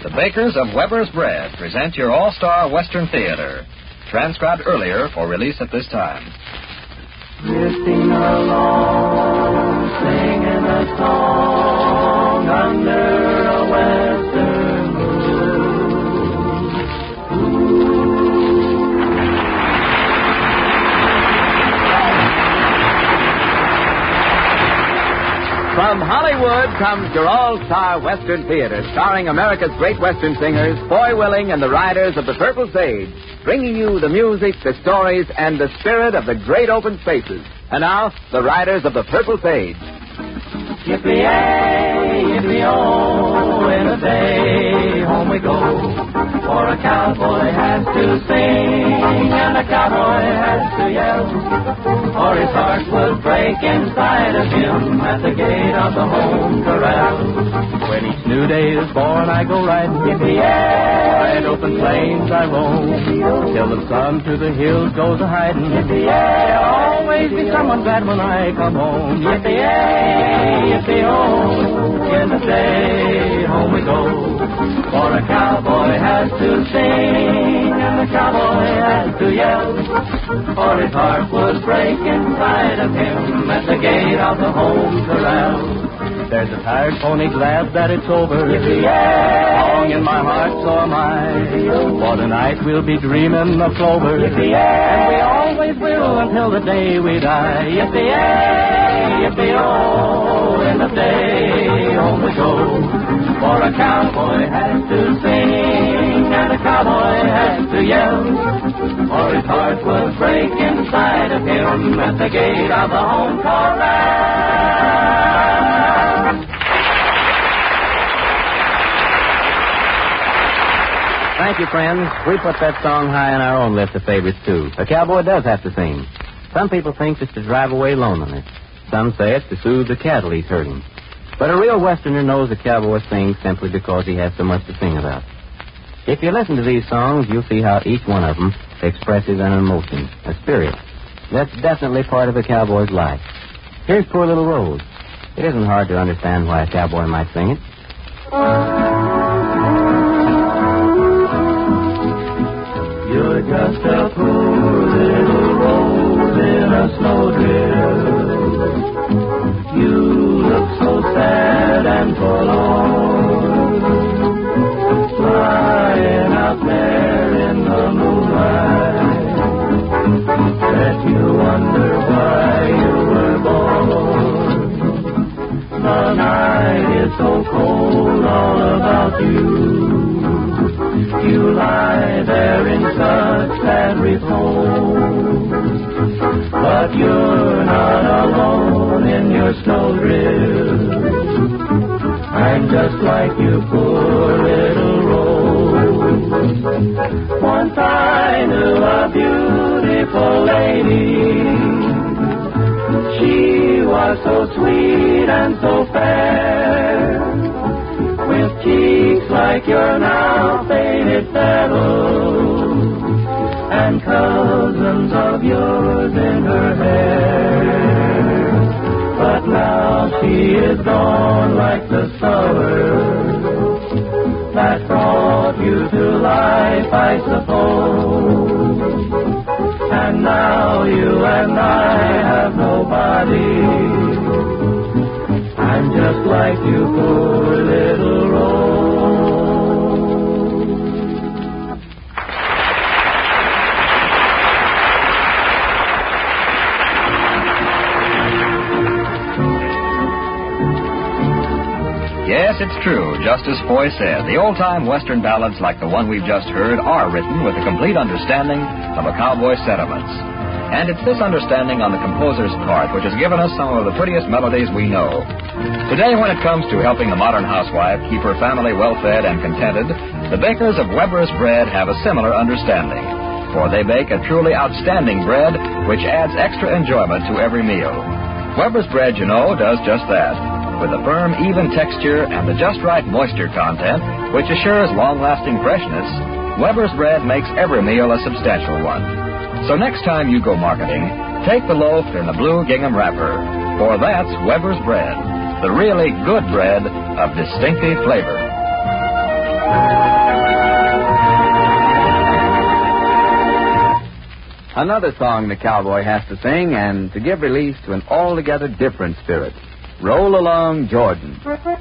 The bakers of Weber's Bread present your all-star Western Theater, transcribed earlier for release at this time. Drifting along, singing a song under a western moon. From Hollywood comes your all-star Western Theater, starring America's great Western singers, Foy Willing and the Riders of the Purple Sage, bringing you the music, the stories, and the spirit of the great open spaces. And now, the Riders of the Purple Sage. Yippee-yay, yippee-oh, in a day, home we go. For a cowboy has to sing, and a cowboy has to yell, or his heart will break inside of him at the gate of the home corral. When each new day is born, I go riding, yippee-yay, wide open plains I roam, till the sun to the hills goes a-hiding, yippee-yay, there'll always be someone glad when I come home, yippee-yay, yippee-oh, in the day, home we go. For a cowboy has to sing, and the cowboy has to yell, or his heart would break inside of him at the gate of the home corral. There's a tired pony glad that it's over, yippee-yay, long in my heart so am I, for tonight we'll be dreaming of clover, yippee-yay, and we always will until the day we die, yippee-yay, yippee-oh, in the day home we go. For a cowboy has to sing, and a cowboy has to yell, or his heart will break inside of him at the gate of the home corral. Thank you, friends. We put that song high on our own list of favorites, too. A cowboy does have to sing. Some people think it's to drive away loneliness. Some say it's to soothe the cattle he's herding. But a real Westerner knows a cowboy sings simply because he has so much to sing about. If you listen to these songs, you'll see how each one of them expresses an emotion, a spirit. That's definitely part of a cowboy's life. Here's Poor Little Rose. It isn't hard to understand why a cowboy might sing it. You're just a poor little rose in a snowdrift. You look so sad and forlorn, lying out there in the moonlight, that you wonder why you were born. The night is so cold all about you. You lie there in such sad repose, but you're not alone in your snowdrift. I'm just like you, poor little rose. Once I knew a beautiful lady. She was so sweet and so fair, with cheeks like your now faded petals, and cousins of yours in her hair. But now she is gone like the summer that brought you to life, I suppose. And now you and I have nobody. I'm just like you, poor little rose. Yes, it's true. Just as Foy said, the old-time Western ballads like the one we've just heard are written with a complete understanding of a cowboy's sentiments. And it's this understanding on the composer's part which has given us some of the prettiest melodies we know. Today, when it comes to helping the modern housewife keep her family well-fed and contented, the bakers of Weber's Bread have a similar understanding. For they bake a truly outstanding bread which adds extra enjoyment to every meal. Weber's Bread, you know, does just that. With a firm, even texture and the just right moisture content, which assures long-lasting freshness, Weber's Bread makes every meal a substantial one. So next time you go marketing, take the loaf in the blue gingham wrapper, for that's Weber's Bread, the really good bread of distinctive flavor. Another song the cowboy has to sing, and to give release to an altogether different spirit. Roll Along, Jordan.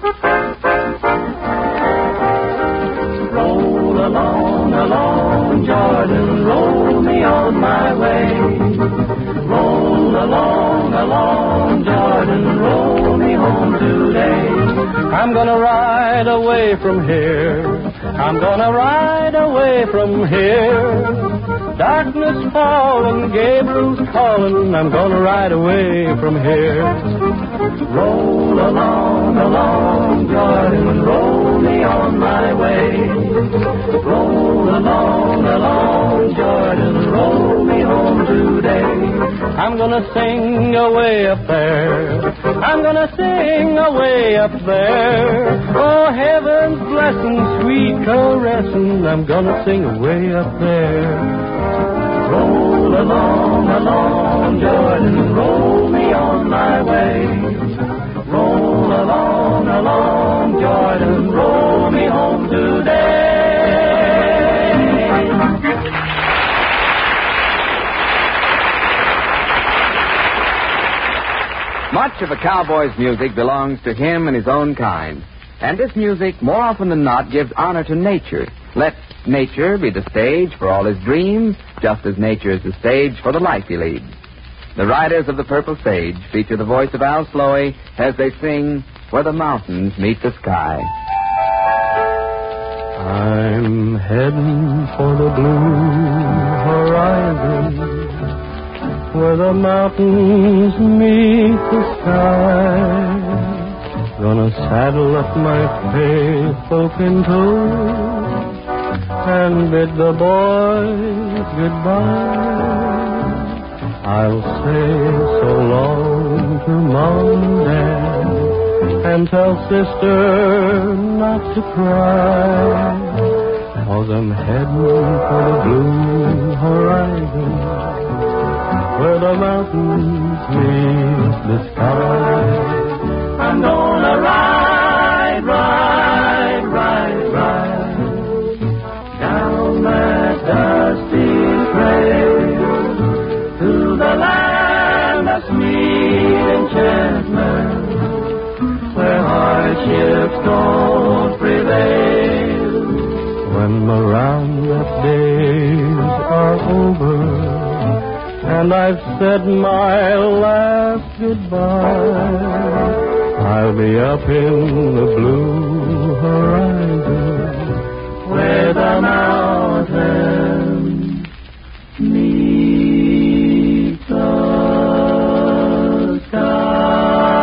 Roll along, along, Jordan, roll me on my way. Roll along, along, Jordan, roll me home today. I'm gonna ride away from here. I'm gonna ride away from here. Darkness falling, Gabriel's calling. I'm gonna ride away from here. Roll along, along, Jordan, roll me on my way. Roll along, along, Jordan, roll me home today. I'm gonna sing away up there. I'm gonna sing away up there. Oh, heaven's blessing, sweet caressing. I'm gonna sing away up there. Roll along, along, Jordan, roll me on my way. Roll along, along, Jordan, roll me home today. Much of a cowboy's music belongs to him and his own kind. And this music, more often than not, gives honor to nature. Let nature be the stage for all his dreams, just as nature is the stage for the life he leads. The Riders of the Purple Sage feature the voice of Al Sloey as they sing Where the Mountains Meet the Sky. I'm heading for the blue horizon, where the mountains meet the sky. Gonna saddle up my faithful pinto and bid the boys goodbye. I'll say so long to Mom and Dad, and tell Sister not to cry, 'cause I'm heading for the blue horizon, where the mountains meet the sky. I'm gonna ride, ride, ride, ride down that dusty trail to the land of sweet enchantment, where hardships don't prevail. When the roundup days are over and I've said my last goodbye, I'll be up in the blue horizon, where the mountains meet the sky.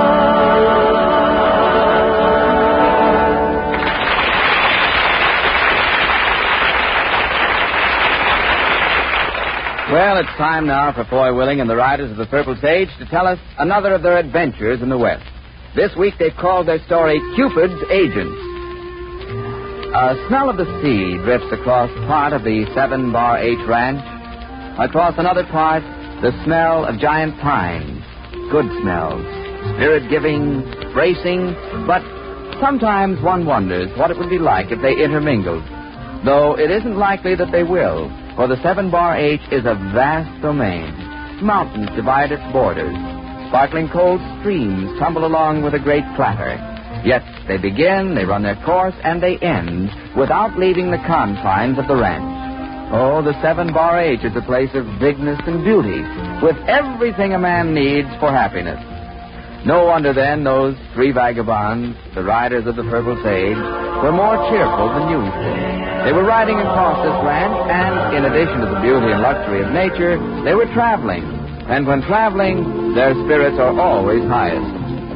Well, it's time now for Foy Willing and the Riders of the Purple Sage to tell us another of their adventures in the West. This week they've called their story Cupid's Agents. A smell of the sea drifts across part of the 7 Bar H Ranch. Across another part, the smell of giant pines. Good smells, spirit-giving, bracing, but sometimes one wonders what it would be like if they intermingled. Though it isn't likely that they will, for the 7 Bar H is a vast domain. Mountains divide its borders. Sparkling cold streams tumble along with a great clatter. Yet they begin, they run their course, and they end without leaving the confines of the ranch. Oh, the 7 Bar H is a place of bigness and beauty, with everything a man needs for happiness. No wonder, then, those 3 vagabonds, the Riders of the Purple Sage, were more cheerful than usual. They were riding across this ranch, and in addition to the beauty and luxury of nature, they were traveling. And when traveling, their spirits are always highest.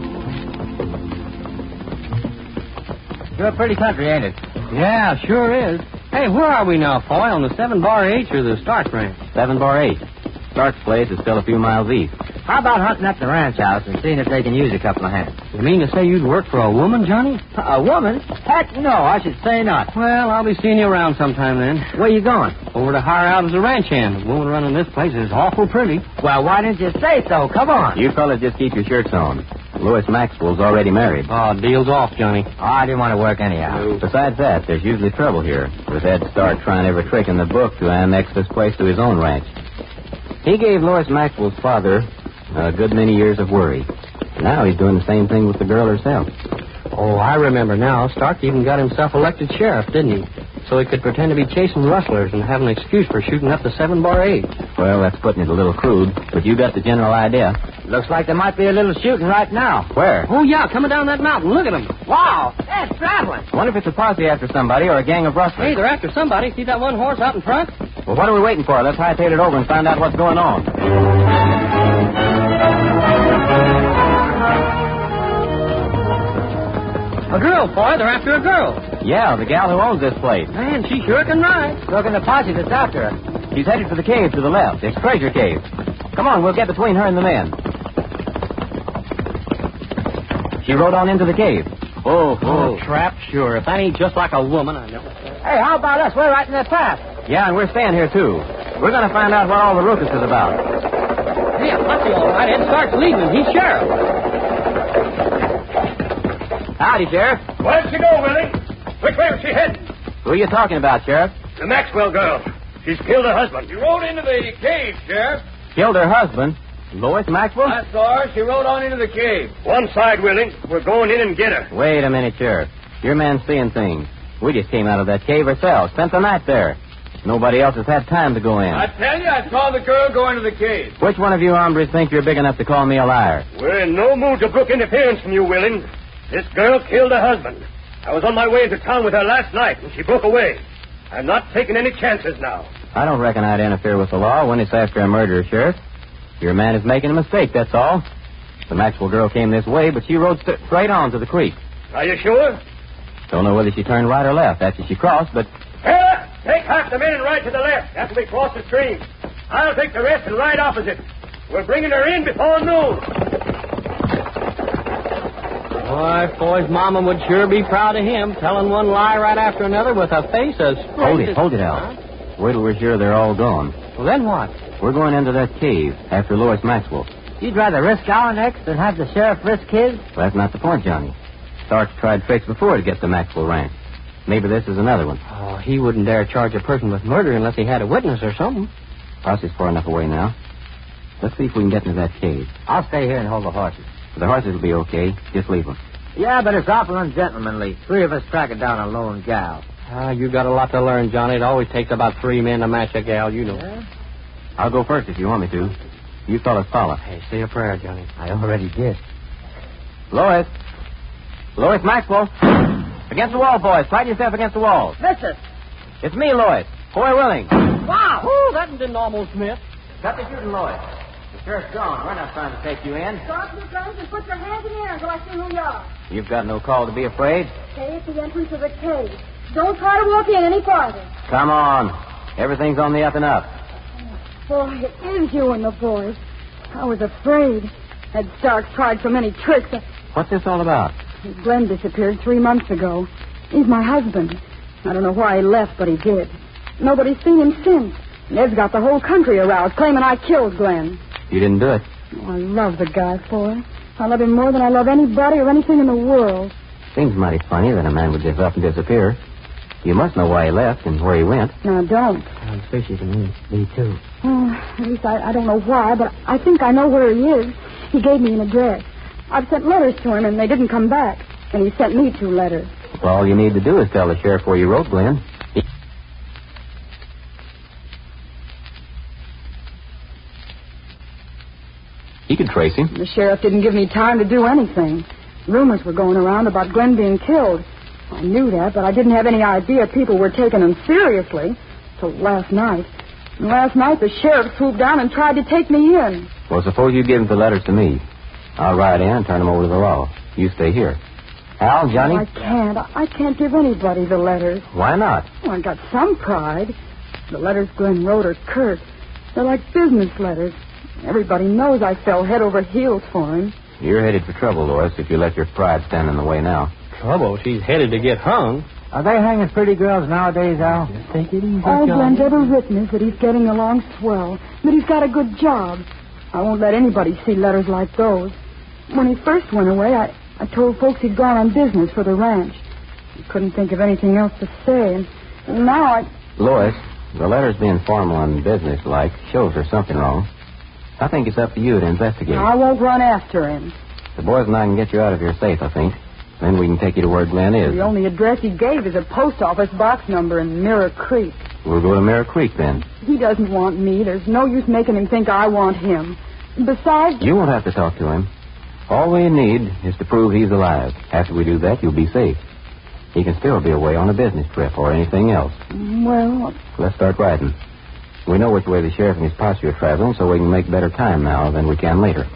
You're a pretty country, ain't it? Yeah, sure is. Hey, where are we now, Foy? On the 7 Bar H or the Stark Ranch? 7 Bar H. Stark's place is still a few miles east. How about hunting up the ranch house and seeing if they can use a couple of hands? You mean to say you'd work for a woman, Johnny? A woman? Heck no, I should say not. Well, I'll be seeing you around sometime then. Where you going? Over to hire out as a ranch hand. The woman running this place is awful pretty. Well, why didn't you say so? Come on. You fellas just keep your shirts on. Lois Maxwell's already married. Oh, deal's off, Johnny. Oh, I didn't want to work anyhow. Besides that, there's usually trouble here, with Ed Stark trying every trick in the book to annex this place to his own ranch. He gave Lois Maxwell's father a good many years of worry. Now he's doing the same thing with the girl herself. Oh, I remember now. Stark even got himself elected sheriff, didn't he? So he could pretend to be chasing rustlers and have an excuse for shooting up the 7-bar 8. Well, that's putting it a little crude, but you got the general idea. Looks like there might be a little shooting right now. Where? Oh, yeah, coming down that mountain. Look at them. Wow, that's traveling. Wonder if it's a posse after somebody or a gang of rustlers. Hey, they're after somebody. See that one horse out in front? Well, what are we waiting for? Let's hightail it over and find out what's going on. A girl, boy. They're after a girl. Yeah, the gal who owns this place. Man, she sure can ride. Look in the posse that's after her. She's headed for the cave to the left. It's Treasure Cave. Come on, we'll get between her and the men. She rode on into the cave. Oh, trap, sure. If that ain't just like a woman, I never... Hey, how about us? We're right in their path. Yeah, and we're staying here, too. We're going to find out what all the ruckus is about. Hey, a posse, all right. Ed Stark's leaving. He's sheriff. Howdy, Sheriff. Where'd she go, Willie? Which way was she heading? Who are you talking about, Sheriff? The Maxwell girl. She's killed her husband. She rode into the cave, Sheriff. Killed her husband? Lois Maxwell? I saw her. She rode on into the cave. One side, Willie. We're going in and get her. Wait a minute, Sheriff. Your man's seeing things. We just came out of that cave ourselves. Spent the night there. Nobody else has had time to go in. I tell you, I saw the girl go into the cave. Which one of you hombres think you're big enough to call me a liar? We're in no mood to brook interference from you, Willie. This girl killed her husband. I was on my way into town with her last night, and she broke away. I'm not taking any chances now. I don't reckon I'd interfere with the law when it's after a murder, Sheriff. Your man is making a mistake, that's all. The Maxwell girl came this way, but she rode straight on to the creek. Are you sure? Don't know whether she turned right or left after she crossed, but... Fella, take half the men and ride to the left after we cross the stream. I'll take the rest and ride opposite. We're bringing her in before noon. Boy's mama would sure be proud of him, telling one lie right after another with a face as straight as... Hold it, Al. Huh? Wait till we're sure they're all gone. Well, then what? We're going into that cave after Lois Maxwell. You'd rather risk our necks than have the sheriff risk his? Well, that's not the point, Johnny. Stark's tried tricks before to get to Maxwell Ranch. Maybe this is another one. Oh, he wouldn't dare charge a person with murder unless he had a witness or something. Posse's far enough away now. Let's see if we can get into that cave. I'll stay here and hold the horses. The horses will be okay. Just leave them. Yeah, but it's awful ungentlemanly. 3 of us tracking down a lone gal. You got a lot to learn, Johnny. It always takes about 3 men to match a gal, you know. Yeah? I'll go first if you want me to. You fellas follow. Hey, say a prayer, Johnny. I already did. Lois. Lois Maxwell. Against the wall, boys. Slide yourself against the wall. Listen. It's me, Lois. Boy Willing. Wow. Ooh, that didn't almost miss. Cut the shooting, Lois. The sheriff's gone. We're not trying to take you in. Drop your guns and put your hands in the air until I see who you are. You've got no call to be afraid. Stay at the entrance of the cave. Don't try to walk in any farther. Come on. Everything's on the up and up. Boy, it is you and the boys. I was afraid. Ed Stark tried so many tricks. What's this all about? Glenn disappeared 3 months ago. He's my husband. I don't know why he left, but he did. Nobody's seen him since. Ned's got the whole country aroused, claiming I killed Glenn. You didn't do it. Oh, I love the guy for it. I love him more than I love anybody or anything in the world. Seems mighty funny that a man would just up and disappear. You must know why he left and where he went. No, I don't. Sounds fishy to me. Me, too. At least I don't know why, but I think I know where he is. He gave me an address. I've sent letters to him, and they didn't come back. And he sent me 2 letters. Well, all you need to do is tell the sheriff where you wrote, Glenn. He could trace him. The sheriff didn't give me time to do anything. Rumors were going around about Glenn being killed. I knew that, but I didn't have any idea people were taking him seriously till last night. And last night, the sheriff swooped down and tried to take me in. Well, suppose you give the letters to me. I'll ride in and turn them over to the law. You stay here. Al, Johnny? No, I can't give anybody the letters. Why not? Well, I got some pride. The letters Glenn wrote are curt. They're like business letters. Everybody knows I fell head over heels for him. You're headed for trouble, Lois, if you let your pride stand in the way now. Trouble? She's headed to get hung. Are they hanging pretty girls nowadays, Al? Just take it easy, All Johnny. Glenn's ever written is that he's getting along swell, that he's got a good job. I won't let anybody see letters like those. When he first went away, I told folks he'd gone on business for the ranch. I couldn't think of anything else to say, and now I... Lois, the letter's being formal and business-like shows there's something wrong. I think it's up to you to investigate. I won't run after him. The boys and I can get you out of here safe, I think. Then we can take you to where Glenn is. The only address he gave is a post office box number in Mirror Creek. We'll go to Mirror Creek, then. He doesn't want me. There's no use making him think I want him. Besides... You won't have to talk to him. All we need is to prove he's alive. After we do that, you'll be safe. He can still be away on a business trip or anything else. Well... Let's start riding. We know which way the sheriff and his posse are traveling, so we can make better time now than we can later.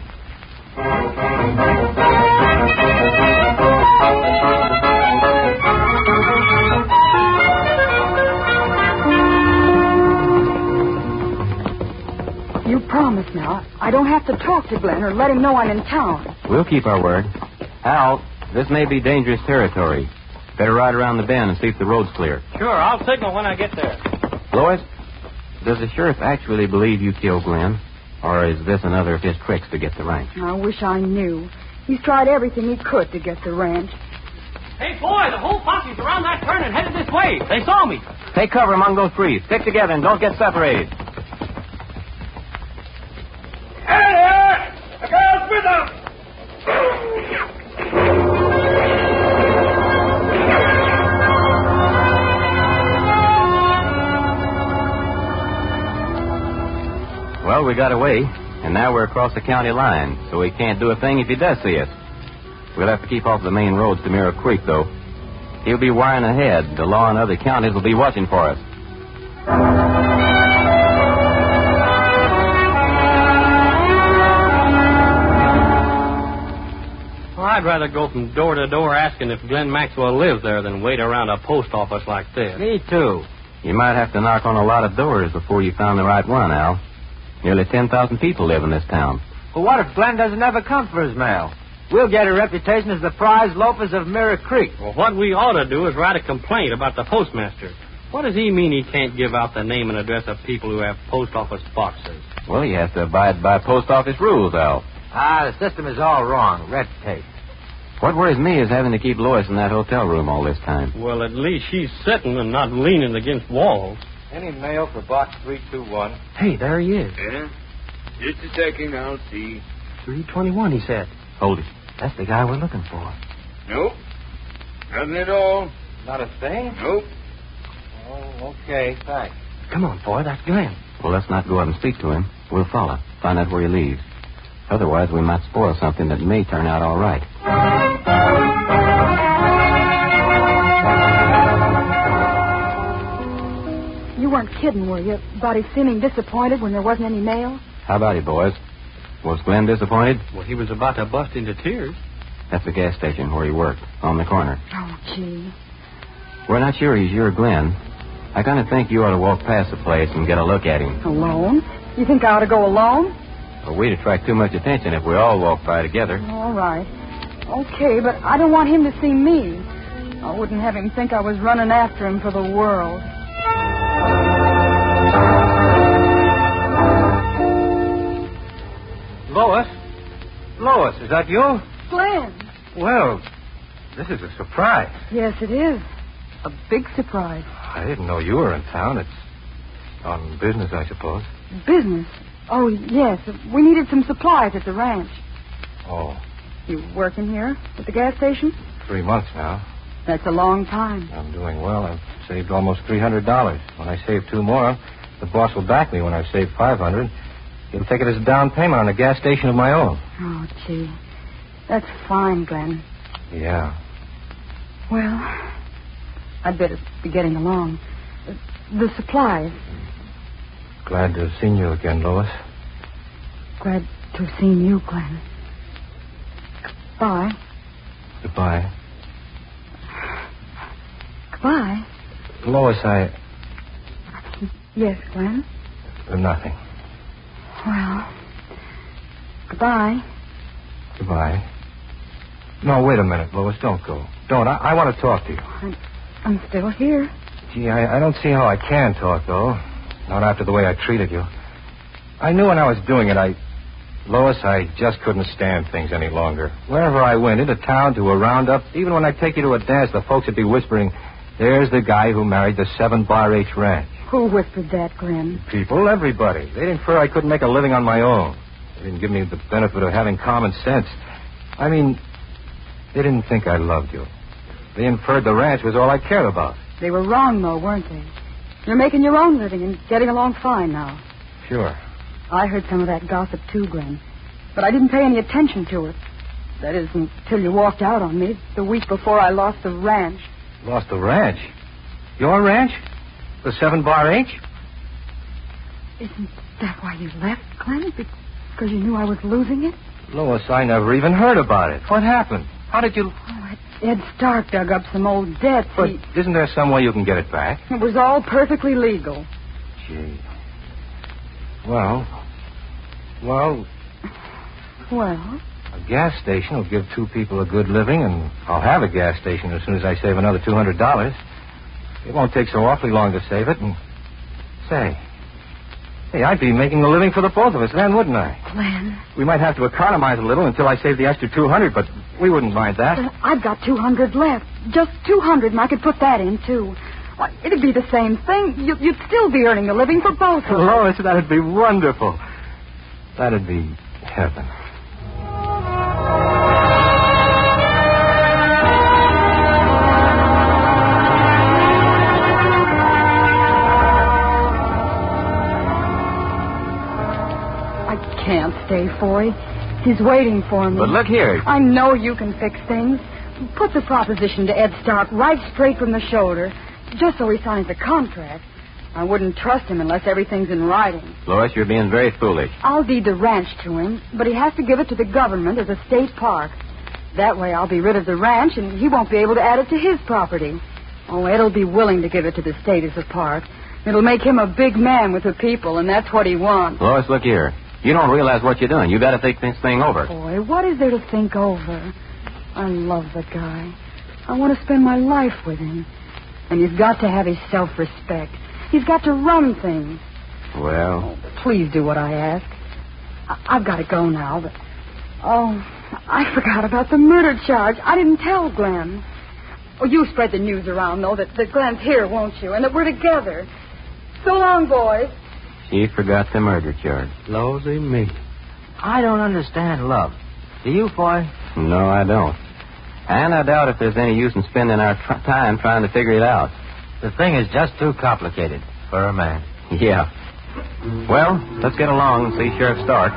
You promise now. I don't have to talk to Glenn or let him know I'm in town. We'll keep our word. Al, this may be dangerous territory. Better ride around the bend and see if the road's clear. Sure, I'll signal when I get there. Lois, does the sheriff actually believe you killed Glenn? Or is this another of his tricks to get the ranch? I wish I knew. He's tried everything he could to get the ranch. Hey, boy, the whole posse's around that turn and headed this way. They saw me. Take cover among those trees. Stick together and don't get separated. Hey! The girl's with us! Well, we got away, and now we're across the county line, so he can't do a thing if he does see us. We'll have to keep off the main roads to Mirror Creek, though. He'll be wiring ahead. The law and other counties will be watching for us. Well, I'd rather go from door to door asking if Glenn Maxwell lives there than wait around a post office like this. Me, too. You might have to knock on a lot of doors before you found the right one, Al. Nearly 10,000 people live in this town. Well, what if Glenn doesn't ever come for his mail? We'll get a reputation as the prize loafers of Mirror Creek. Well, what we ought to do is write a complaint about the postmaster. What does he mean he can't give out the name and address of people who have post office boxes? Well, he has to abide by post office rules, Al. The system is all wrong. Red tape. What worries me is having to keep Lois in that hotel room all this time. Well, at least she's sitting and not leaning against walls. Any mail for box 321? Hey, there he is. Yeah? Just a second, I'll see. 321, he said. Hold it. That's the guy we're looking for. Nope. Nothing at all. Not a thing? Nope. Oh, okay, thanks. Come on, boy, that's Glenn. Well, let's not go out and speak to him. We'll follow, find out where he leaves. Otherwise, we might spoil something that may turn out all right. You weren't kidding, were you, about his seeming disappointed when there wasn't any mail? How about it, boys? Was Glenn disappointed? Well, he was about to bust into tears. That's the gas station where he worked, on the corner. Oh, gee. We're not sure he's your Glenn. I kind of think you ought to walk past the place and get a look at him. Alone? You think I ought to go alone? Well, we'd attract too much attention if we all walked by together. All right. Okay, but I don't want him to see me. I wouldn't have him think I was running after him for the world. Lois? Lois, is that you? Glenn. Well, this is a surprise. Yes, it is. A big surprise. I didn't know you were in town. It's on business, I suppose. Business? Oh, yes. We needed some supplies at the ranch. Oh, You working here at the gas station? 3 months now. That's a long time. I'm doing well. I've saved almost $300. When I save 2 more, the boss will back me when I've saved $500. He'll take it as a down payment on a gas station of my own. Oh, gee. That's fine, Glenn. Yeah. Well, I'd better be getting along. The supplies. Glad to have seen you again, Lois. Glad to have seen you, Glenn. Goodbye. Goodbye. Goodbye. Lois, Yes, Glenn. Nothing. Well, goodbye. Goodbye. No, wait a minute, Lois. Don't go. Don't. I want to talk to you. I'm still here. Gee, I don't see how I can talk, though. Not after the way I treated you. I knew when I was doing it, Lois, I just couldn't stand things any longer. Wherever I went, into town, to a roundup, even when I'd take you to a dance, the folks would be whispering, "There's the guy who married the 7 Bar H ranch." Who whispered that, Glenn? People, everybody. They'd infer I couldn't make a living on my own. They didn't give me the benefit of having common sense. I mean, they didn't think I loved you. They inferred the ranch was all I cared about. They were wrong, though, weren't they? You're making your own living and getting along fine now. Sure. I heard some of that gossip, too, Glenn. But I didn't pay any attention to it. That is, until you walked out on me the week before I lost the ranch. Lost the ranch? Your ranch? The 7 Bar H? Isn't that why you left, Glenn? Because you knew I was losing it? Lois, I never even heard about it. What happened? How did you... Oh, Ed Stark dug up some old debts. But isn't there some way you can get it back? It was all perfectly legal. Gee. Well... Well... A gas station will give 2 people a good living, and I'll have a gas station as soon as I save another $200. It won't take so awfully long to save it, and... Hey, I'd be making a living for the both of us then, wouldn't I? Glenn. We might have to economize a little until I save the extra $200, but we wouldn't mind that. Well, I've got $200 left. Just $200, and I could put that in, too. Why, it'd be the same thing. You'd still be earning a living for both of us. Lois, that'd be wonderful. That'd be heaven. I can't stay, Foy. He's waiting for me. But look here. I know you can fix things. Put the proposition to Ed Stark right straight from the shoulder, just so he signs the contract. I wouldn't trust him unless everything's in writing. Lois, you're being very foolish. I'll deed the ranch to him, but he has to give it to the government as a state park. That way I'll be rid of the ranch, and he won't be able to add it to his property. Oh, Ed'll be willing to give it to the state as a park. It'll make him a big man with the people, and that's what he wants. Lois, look here. You don't realize what you're doing. You better think this thing over. Boy, what is there to think over? I love the guy. I want to spend my life with him. And he's got to have his self-respect. He's got to run things. Well... Please do what I ask. I've got to go now, but... Oh, I forgot about the murder charge. I didn't tell Glenn. Oh, you spread the news around, though, that Glenn's here, won't you? And that we're together. So long, boys. She forgot the murder charge. Losey me. I don't understand love. Do you, Foy? No, I don't. And I doubt if there's any use in spending our time trying to figure it out. The thing is just too complicated for a man. Yeah. Well, let's get along and see Sheriff Stark.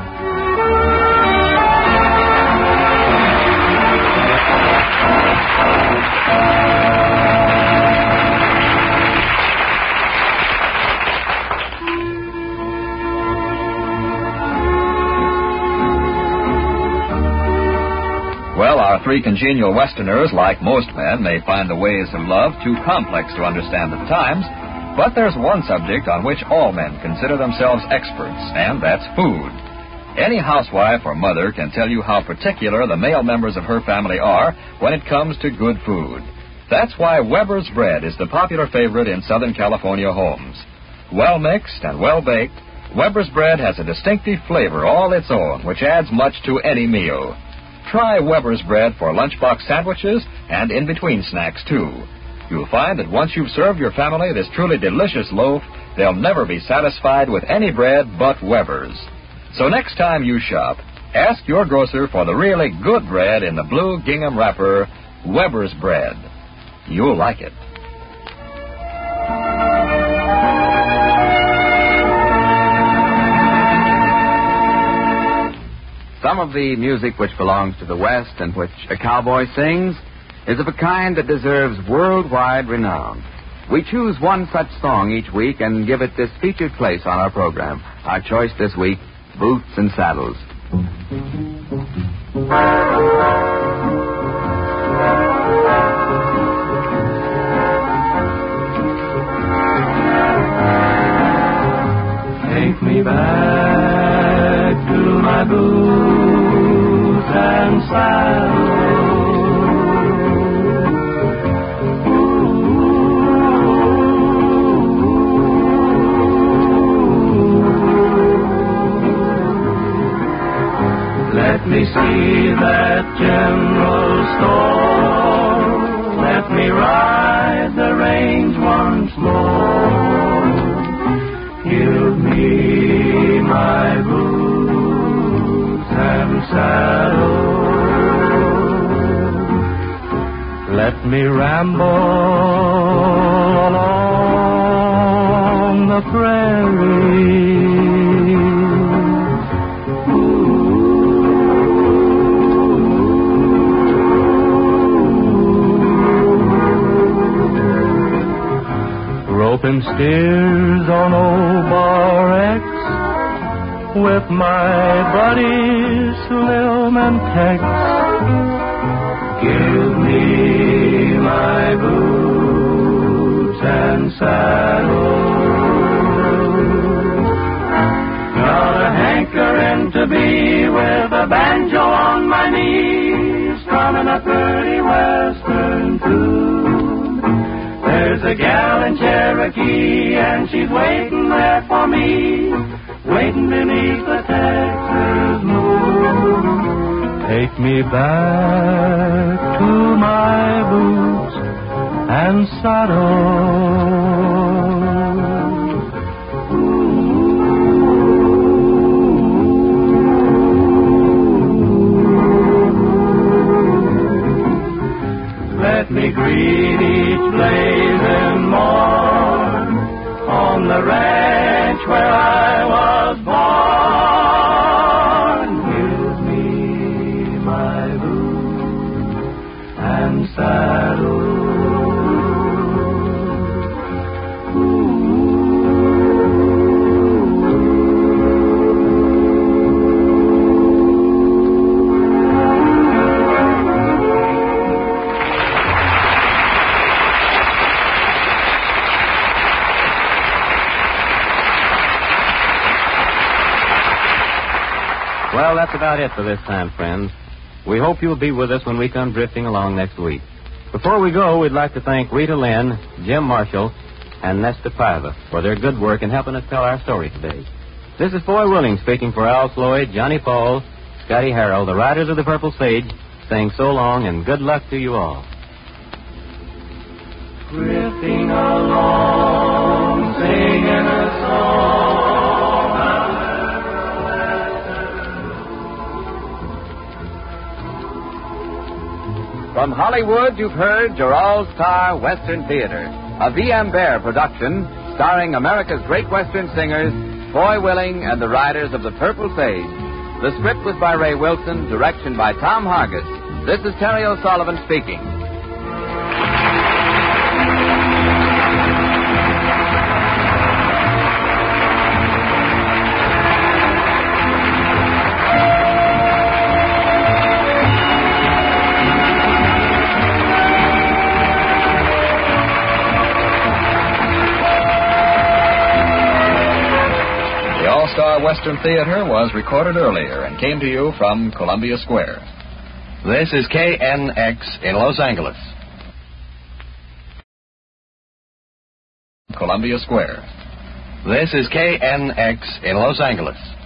Well, our 3 congenial Westerners, like most men, may find the ways of love too complex to understand at times, but there's one subject on which all men consider themselves experts, and that's food. Any housewife or mother can tell you how particular the male members of her family are when it comes to good food. That's why Weber's bread is the popular favorite in Southern California homes. Well mixed and well baked, Weber's bread has a distinctive flavor all its own, which adds much to any meal. Try Weber's bread for lunchbox sandwiches and in-between snacks, too. You'll find that once you've served your family this truly delicious loaf, they'll never be satisfied with any bread but Weber's. So next time you shop, ask your grocer for the really good bread in the blue gingham wrapper, Weber's bread. You'll like it. Some of the music which belongs to the West and which a cowboy sings is of a kind that deserves worldwide renown. We choose one such song each week and give it this featured place on our program. Our choice this week, Boots and Saddles. Take me back to my boots and saddles. saddle. Let me ramble along the prairie. Roping steers on old Bar X with my buddies Slim and Tex. Give me my boots and saddle. Got a hankering to be with a banjo on my knee, strumming a pretty western tune. There's a gal in Cherokee and she's waiting there for me, waiting beneath the Texas moon. Take me back to my boots and saddle. Let me greet each blazing morn on the ranch where I was born. Give me my boots and saddle. Well, that's about it for this time, friends. We hope you'll be with us when we come drifting along next week. Before we go, we'd like to thank Rita Lynn, Jim Marshall, and Nesta Piva for their good work in helping us tell our story today. This is Foy Willing speaking for Al Sloyd, Johnny Paul, Scotty Harrell, the Riders of the Purple Sage, saying so long and good luck to you all. Drifting along, singing a song. From Hollywood, you've heard your all-star Western Theater, a V.M. Bear production starring America's great Western singers, Foy Willing and the Riders of the Purple Sage. The script was by Ray Wilson, direction by Tom Hargis. This is Terry O'Sullivan speaking. All-Star Western Theater was recorded earlier and came to you from Columbia Square. This is KNX in Los Angeles. Columbia Square. This is KNX in Los Angeles.